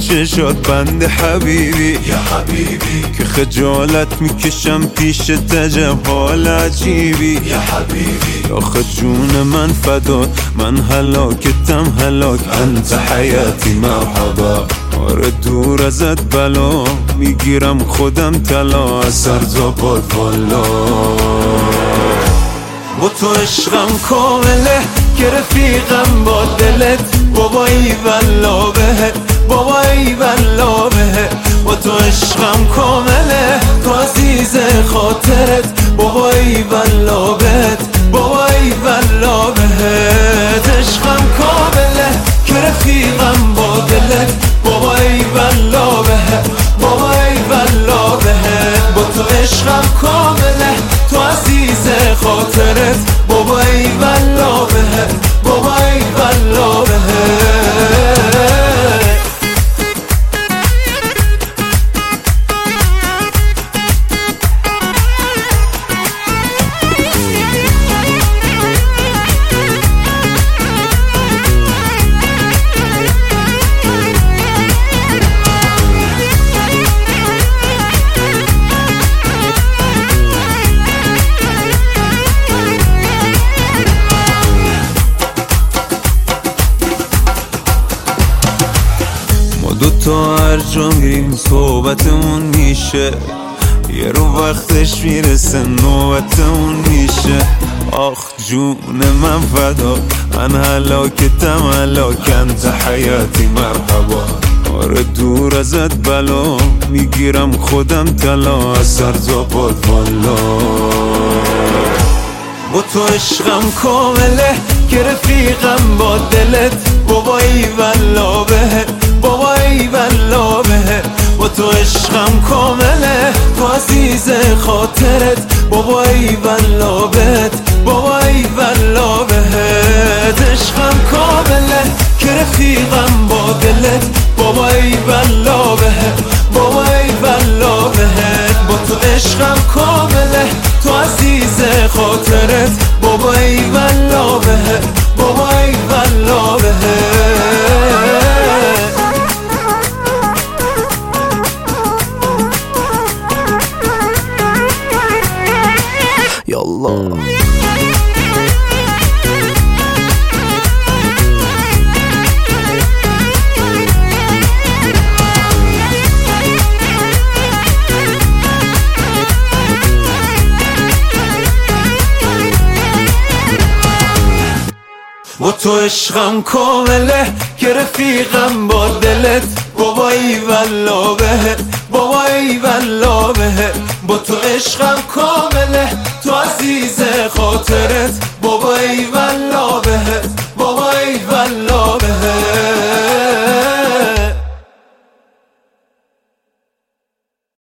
چشات بند حبیبی یا حبیبی، که خجالت میکشم پیش تجب حال عجیبی یا حبیبی، آخه جون من فدات، من هلاکتم هلاک، انت حیاتی مرحبا. آره دور ازت بلا، میگیرم خودم طلا، از سرزاباد والا. با تو عشقم کامله که رفیقم با دلت، بابا ای والله بهت، بابا ای والله بهت. با تو عشقم کامله تو عزیز خاطرت، بابا ای والله بهت، بابا ای والله بهت. عشقم کامله که رفیقم با دلت، بابا ای والله بهت، بابا ای والله بهت. با تو عشقم کامله تو عزیز خاطرت، بابا ای والله بهت، بابا ای والله بهت. دوتا هر جا میریم صحبتمون میشه، یه رو وقتش میرسه نوبتمون میشه. آخ جون من فدا، من هلاکتم هلاک، انت حیاتی مرحبا. آره دور ازت بلا، میگیرم خودم طلا، از سرزاباد والا. با تو عشقم کامله که رفیقم با دلت، بابا ای والله بهت، بابا ای والله بهت. با تو عشقم کامله تو عزیز خاطرت، بابا ای والله بهت، بابا ای والله بهت. عشقم کامله که رفیقم با دلت، بابا ای والله بهت، بابا ای والله بهت. با تو عشقم کامله تو عزیز خاطرت، بابا ای والله بهت، بابا ای والله بهت. یالله با تو عشقم کامله که رفیقم با دلت، بابا ای والله بهت، بابا ای والله بهت. با تو عشقم کامله تو عزیز خاطرت، بابا ای والله بهت.